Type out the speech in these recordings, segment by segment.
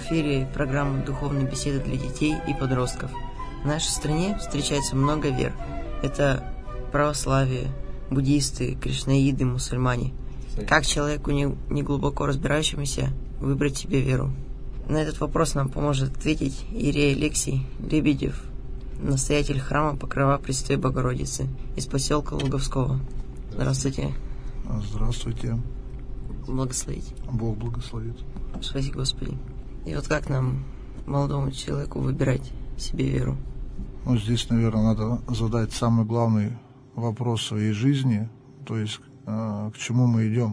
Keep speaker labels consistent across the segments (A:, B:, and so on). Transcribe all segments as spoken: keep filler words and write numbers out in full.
A: эфире программа «Духовные беседы для детей и подростков». В нашей стране встречается много вер. Это православие, буддисты, кришнаиды, мусульмане. Как человеку, не, не глубоко разбирающемуся, выбрать себе веру? На этот вопрос нам поможет ответить иерей Алексий Лебедев, настоятель храма Покрова Пресвятой Богородицы из поселка Луговского. Здравствуйте.
B: Здравствуйте.
A: Благословите.
B: Бог благословит.
A: Спаси Господи. И вот как нам, молодому человеку, выбирать себе веру?
B: Ну, здесь, наверное, надо задать самый главный вопрос своей жизни, то есть э, к чему мы идем.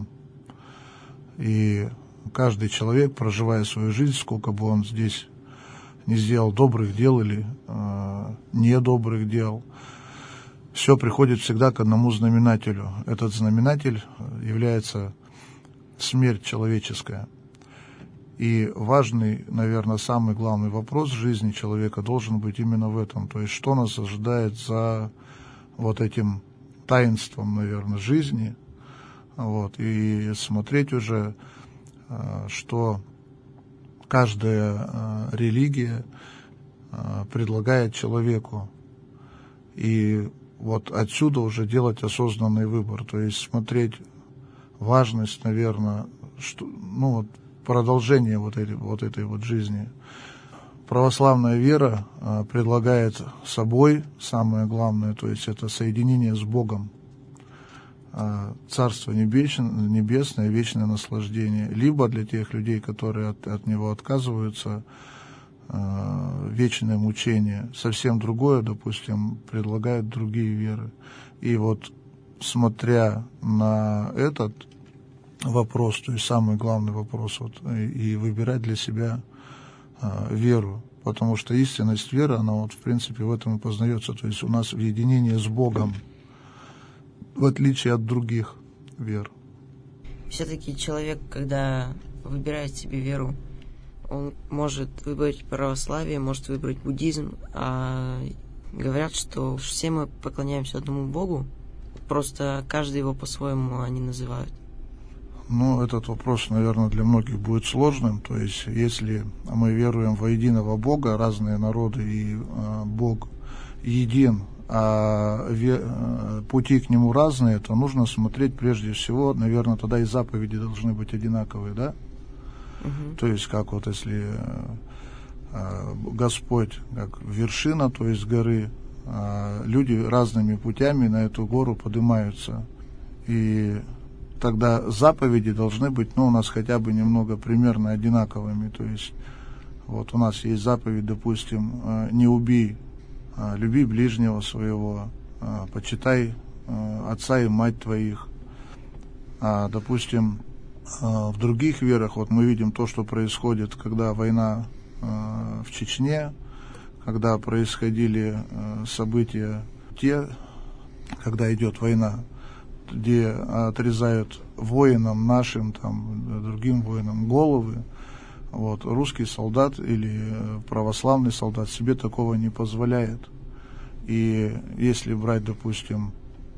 B: И каждый человек, проживая свою жизнь, сколько бы он здесь не сделал добрых дел или э, недобрых дел, все приходит всегда к одному знаменателю. Этот знаменатель является смерть человеческая. И важный, наверное, самый главный вопрос в жизни человека должен быть именно в этом. То есть, что нас ожидает за вот этим таинством, наверное, жизни. Вот, и смотреть уже, что каждая религия предлагает человеку. И вот отсюда уже делать осознанный выбор. То есть смотреть важность, наверное, что, ну вот, продолжение вот этой вот, этой вот жизни. Православная вера а, предлагает собой самое главное, то есть это соединение с Богом, а, Царство небесное, небесное, вечное наслаждение. Либо для тех людей, которые от, от него отказываются, а, вечное мучение. Совсем другое, допустим, предлагают другие веры. И вот смотря на этот вопрос, то есть самый главный вопрос, вот, и, и выбирать для себя а, веру, потому что истинность веры, она вот в принципе в этом и познается, то есть у нас в единении с Богом, в отличие от других вер.
A: Все-таки человек, когда выбирает себе веру, он может выбрать православие, может выбрать буддизм, а говорят, что все мы поклоняемся одному Богу, просто каждый его по-своему они называют.
B: Ну, этот вопрос, наверное, для многих будет сложным. То есть, если мы веруем во единого Бога, разные народы, и э, Бог един, а ве, э, пути к Нему разные, то нужно смотреть прежде всего, наверное, тогда и заповеди должны быть одинаковые, да? Угу. То есть, как вот если э, Господь, как вершина, то есть горы, э, люди разными путями на эту гору поднимаются. И тогда заповеди должны быть, ну, у нас хотя бы немного примерно одинаковыми. То есть, вот у нас есть заповедь, допустим, не убей, люби ближнего своего, почитай отца и мать твоих. А, допустим, в других верах, вот мы видим то, что происходит, когда война в Чечне, когда происходили события те, когда идет война, где отрезают воинам нашим, там, другим воинам головы, вот, русский солдат или православный солдат себе такого не позволяет. И если брать, допустим,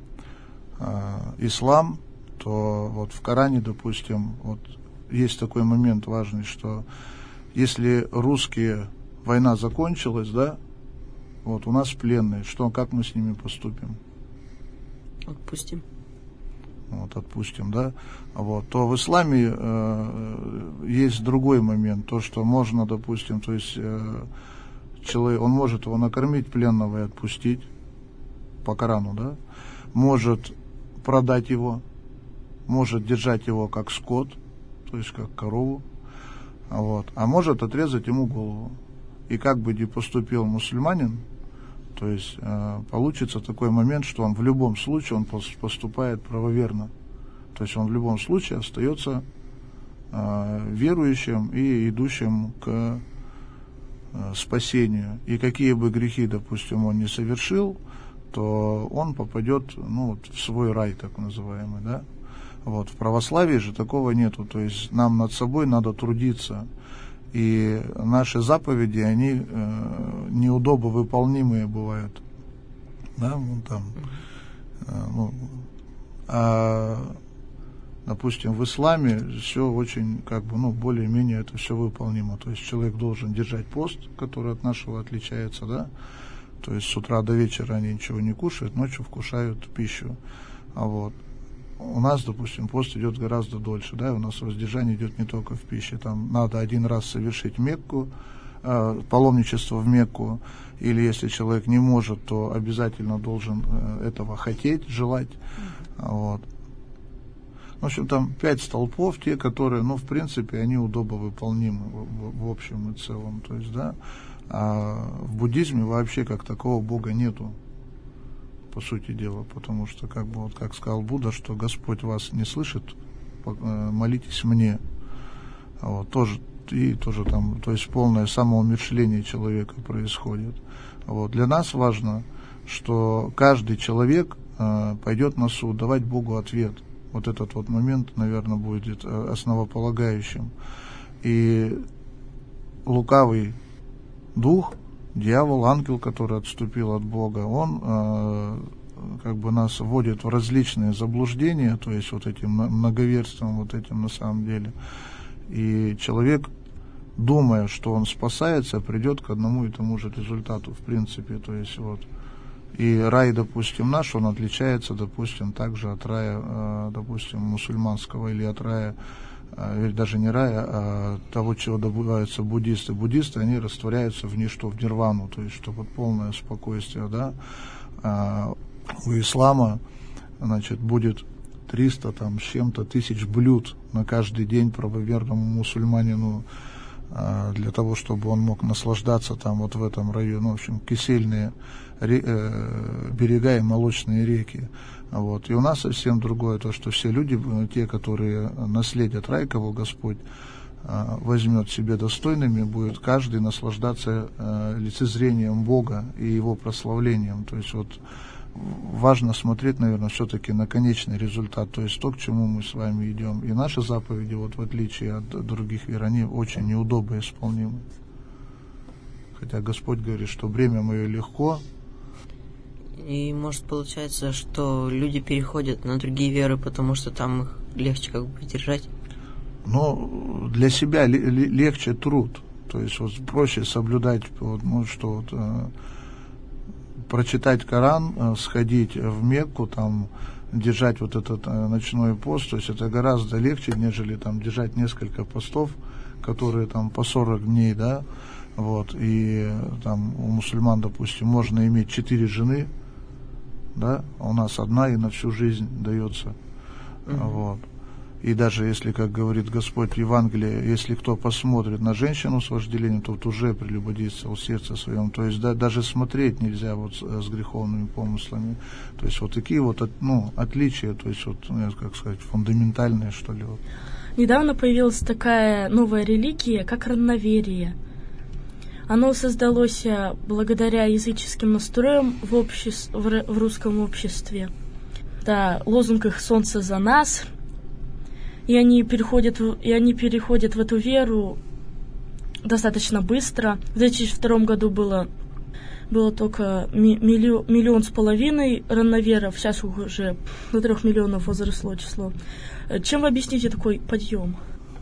B: ислам, то вот в Коране, допустим, вот есть такой момент важный, что если русские, война закончилась, да, вот у нас пленные, что, как мы с ними поступим?
A: Отпустим.
B: Вот, отпустим, да, вот, то в исламе э, есть другой момент, то, что можно, допустим, то есть э, человек, он может его накормить пленного и отпустить по Корану, да, может продать его, может держать его как скот, то есть как корову, вот, а может отрезать ему голову. И как бы ни поступил мусульманин, то есть э, получится такой момент, что он в любом случае он поступает правоверно. То есть он в любом случае остается э, верующим и идущим к э, спасению. И какие бы грехи, допустим, он не совершил, то он попадет, ну, вот, в свой рай, так называемый, да. Вот. В православии же такого нету. То есть нам над собой надо трудиться. И наши заповеди, они э, неудобно выполнимые бывают. Да, ну, там, э, ну, а Допустим, в исламе все очень, как бы, ну, более-менее это все выполнимо. То есть человек должен держать пост, который от нашего отличается, да. То есть с утра до вечера они ничего не кушают, ночью вкушают пищу. А вот у нас, допустим, пост идет гораздо дольше, да, у нас воздержание идет не только в пище. Там надо один раз совершить Мекку, э, паломничество в Мекку, или если человек не может, то обязательно должен э, этого хотеть, желать. Вот. В общем, там пять столпов, те, которые, ну, в принципе, они удобовыполнимы в, в, в общем и целом. То есть, да, а в буддизме вообще как такого Бога нету, по сути дела, потому что, как бы, вот как сказал Будда, что Господь вас не слышит, молитесь мне. Вот, тоже, и тоже там, то есть полное самоумерщвление человека происходит. Вот. Для нас важно, что каждый человек э, пойдет на суд, давать Богу ответ. Вот этот вот момент, наверное, будет основополагающим. И лукавый дух, дьявол, ангел, который отступил от Бога, он э, как бы нас вводит в различные заблуждения, то есть вот этим многоверством, вот этим на самом деле. И человек, думая, что он спасается, придет к одному и тому же результату, в принципе. То есть вот. И рай, допустим, наш, он отличается, допустим, также от рая, э, допустим, мусульманского, или от рая, э, даже не рая, а того, чего добываются буддисты. Буддисты, они растворяются в ничто, в нирвану, то есть, чтобы полное спокойствие, да. А у ислама, значит, будет триста там с чем-то тысяч блюд на каждый день правоверному мусульманину, э, для того, чтобы он мог наслаждаться там вот в этом районе, ну, в общем, кисельные берега и молочные реки. Вот. И у нас совсем другое, то, что все люди, те, которые наследят рай, кого Господь возьмет себе достойными, будет каждый наслаждаться лицезрением Бога и Его прославлением. То есть вот важно смотреть, наверное, все-таки на конечный результат, то есть то, к чему мы с вами идем. И наши заповеди, вот в отличие от других вер, они очень неудобно исполнимы. Хотя Господь говорит, что бремя мое легко.
A: И может получается, что люди переходят на другие веры, потому что там их легче как бы держать?
B: Ну, для себя л- л- легче труд. То есть вот проще соблюдать, вот, ну, что вот, э, прочитать Коран, э, сходить в Мекку, там, держать вот этот э, ночной пост. То есть это гораздо легче, нежели там держать несколько постов, которые там по сорок дней, да. Вот, и там у мусульман, допустим, можно иметь четыре жены, да, а у нас одна и на всю жизнь дается. Mm-hmm. Вот. И даже если, как говорит Господь в Евангелии, если кто посмотрит на женщину с вожделением, то вот уже прелюбодействовал в сердце своем. То есть да, даже смотреть нельзя вот с, с греховными помыслами. То есть вот такие вот, ну, отличия, то есть вот, как сказать, фундаментальные, что ли. Вот.
C: Недавно появилась такая новая религия, как равноверие. Оно создалось благодаря языческим настроям в, обществе, в русском обществе. Да, лозунг их «Солнце за нас», и они переходят, и они переходят в эту веру достаточно быстро. В две тысячи втором году было, было только миллион, миллион с половиной равноверов, сейчас уже до трех миллионов возросло число. Чем вы объясните такой подъем?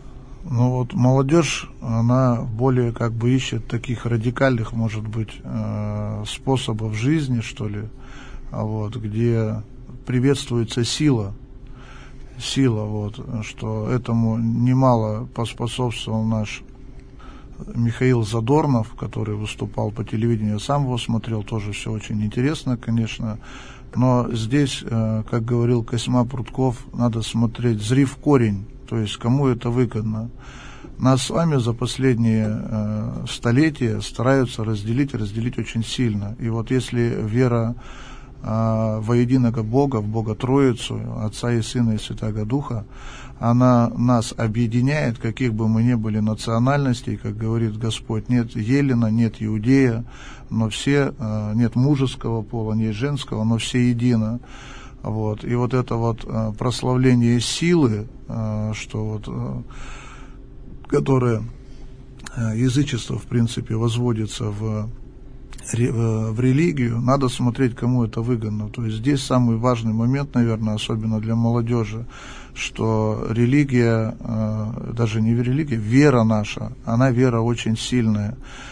B: Ну вот молодежь, она более как бы ищет таких радикальных, может быть, э, способов жизни, что ли, вот, где приветствуется сила, сила, вот, что этому немало поспособствовал наш Михаил Задорнов, который выступал по телевидению, я сам его смотрел, тоже все очень интересно, конечно, но здесь, э, как говорил Косьма Прутков, надо смотреть, зри в корень. То есть кому это выгодно. Нас с вами за последние э, столетия стараются разделить, разделить очень сильно. И вот если вера э, во единого Бога, в Бога Троицу, Отца и Сына и Святаго Духа, она нас объединяет, каких бы мы ни были национальностей, как говорит Господь, нет Елена, нет Иудея, но все, э, нет мужеского пола, нет женского, но все едино. Вот. И вот это вот э, прославление силы, э, что вот, э, которое э, язычество, в принципе, возводится в, ре, э, в религию, надо смотреть, кому это выгодно. То есть здесь самый важный момент, наверное, особенно для молодежи, что религия, даже не религия, вера наша, она вера очень сильная.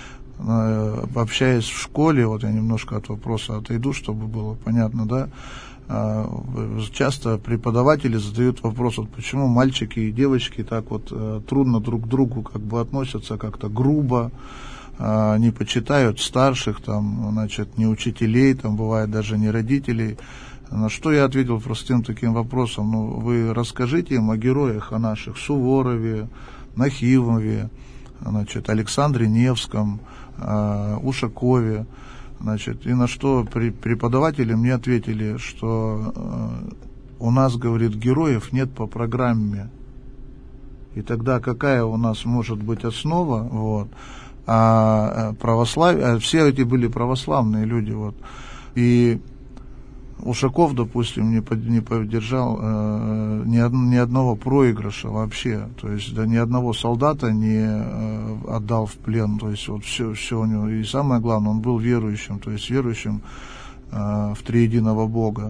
B: Общаясь в школе, вот я немножко от вопроса отойду, чтобы было понятно, да, часто преподаватели задают вопрос, вот почему мальчики и девочки так вот трудно друг к другу как бы относятся как-то грубо, не почитают старших, там, значит, не учителей, там бывает даже не родителей. На что я ответил простым таким вопросом: ну, вы расскажите им о героях, о наших Суворове, Нахимове, значит, Александре Невском, Ушакове, значит, и на что преподаватели мне ответили, что у нас, говорит, героев нет по программе. И тогда какая у нас может быть основа, вот, а православие, все эти были православные люди, вот, и Ушаков, допустим, не, под, не поддержал э, ни, од, ни одного проигрыша вообще, то есть да, ни одного солдата не э, отдал в плен, то есть вот все, все у него, и самое главное, он был верующим, то есть верующим э, в триединого Бога.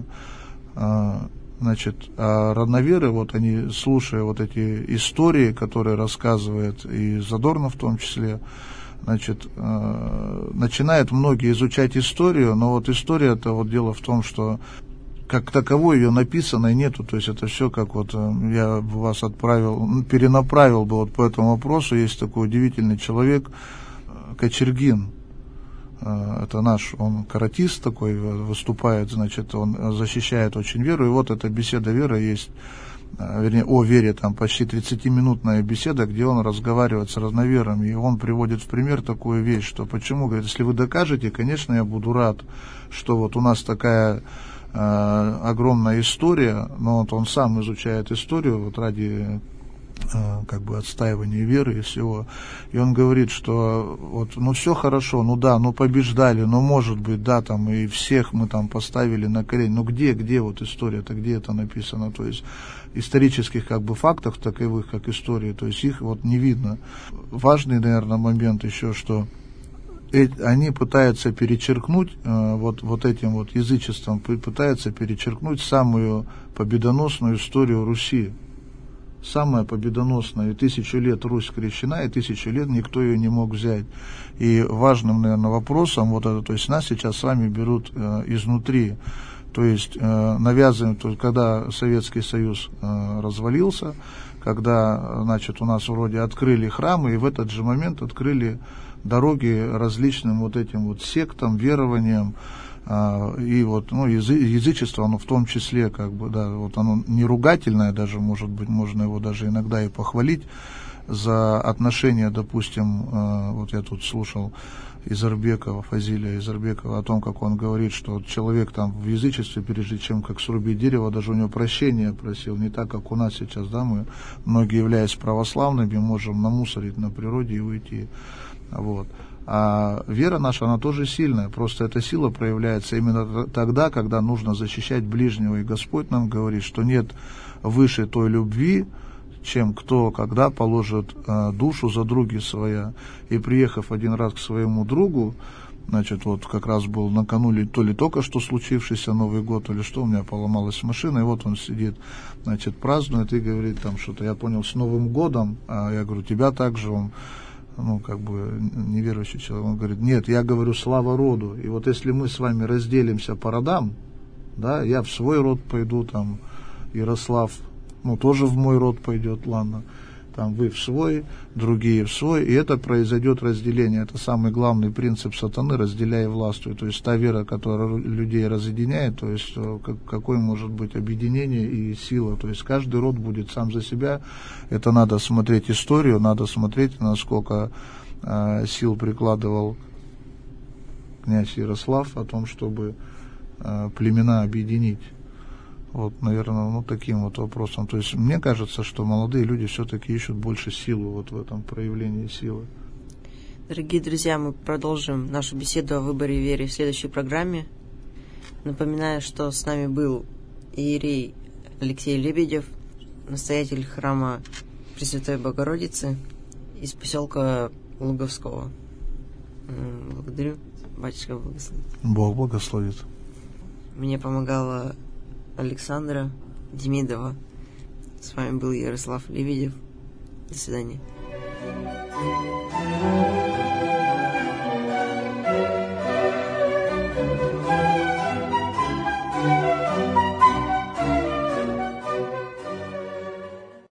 B: Э, значит, а родноверы, вот они, слушая вот эти истории, которые рассказывает и Задорнов в том числе, значит, э, начинают многие изучать историю, но вот история-то, вот дело в том, что как таковой ее написанной нету, то есть это все как вот я бы вас отправил, перенаправил бы вот по этому вопросу. Есть такой удивительный человек, Кочергин, э, это наш, он каратист такой, выступает, значит, он защищает очень веру, и вот эта беседа веры есть, вернее, о вере, там почти тридцатиминутная беседа, где он разговаривает с разноверами, и он приводит в пример такую вещь, что почему, говорит, если вы докажете, конечно, я буду рад, что вот у нас такая э, огромная история, но вот он сам изучает историю вот ради э, как бы отстаивания веры и всего, и он говорит, что вот, ну все хорошо, ну да, ну побеждали, ну может быть, да, там и всех мы там поставили на колени, ну где, где вот история-то, где это написано, то есть исторических как бы фактов, таковых как истории, то есть их вот не видно. Важный, наверное, момент еще, что эти, они пытаются перечеркнуть э, вот, вот этим вот язычеством, пытаются перечеркнуть самую победоносную историю Руси. Самая победоносная, и тысячу лет Русь крещена, и тысячу лет никто ее не мог взять. И важным, наверное, вопросом, вот это, то есть нас сейчас с вами берут э, изнутри. То есть э, навязываем, то есть, когда Советский Союз э, развалился, когда, значит, у нас вроде открыли храмы, и в этот же момент открыли дороги различным вот этим вот сектам, верованиям, э, и вот, ну, язы, язычество, оно в том числе, как бы, да, вот оно не ругательное даже, может быть, можно его даже иногда и похвалить за отношения, допустим, э, вот я тут слушал Изарбекова, Фазилия Изарбекова, о том, как он говорит, что вот человек там в язычестве, прежде чем как срубить дерево, даже у него прощения просил, не так, как у нас сейчас, да, мы, многие, являясь православными, можем намусорить на природе и уйти, вот. А вера наша, она тоже сильная, просто эта сила проявляется именно тогда, когда нужно защищать ближнего, и Господь нам говорит, что нет выше той любви, чем кто, когда положит э, душу за други своя. И приехав один раз к своему другу, значит, вот как раз был накануне то ли только что случившийся Новый год, то ли что, у меня поломалась машина, и вот он сидит, значит, празднует и говорит там что-то, я понял, с Новым годом, а я говорю, тебя также, он, ну, как бы, неверующий человек, он говорит, нет, я говорю, слава роду, и вот если мы с вами разделимся по родам, да, я в свой род пойду, там, Ярослав, ну, тоже в мой род пойдет, ладно, там вы в свой, другие в свой, и это произойдет разделение. Это самый главный принцип сатаны, разделяй и властвуй. То есть та вера, которая людей разъединяет, то есть как, какое может быть объединение и сила. То есть каждый род будет сам за себя. Это надо смотреть историю, надо смотреть, насколько э, сил прикладывал князь Ярослав о том, чтобы э, племена объединить. Вот, наверное, ну, таким вот вопросом. То есть мне кажется, что молодые люди все-таки ищут больше силы вот в этом проявлении силы.
A: Дорогие друзья, мы продолжим нашу беседу о выборе веры в следующей программе. Напоминаю, что с нами был иерей Алексей Лебедев, настоятель храма Пресвятой Богородицы из поселка Луговского. Благодарю. Батюшка благословит.
B: Бог благословит.
A: Мне помогала Александра Демидова С вами был Ярослав Лебедев. До свидания.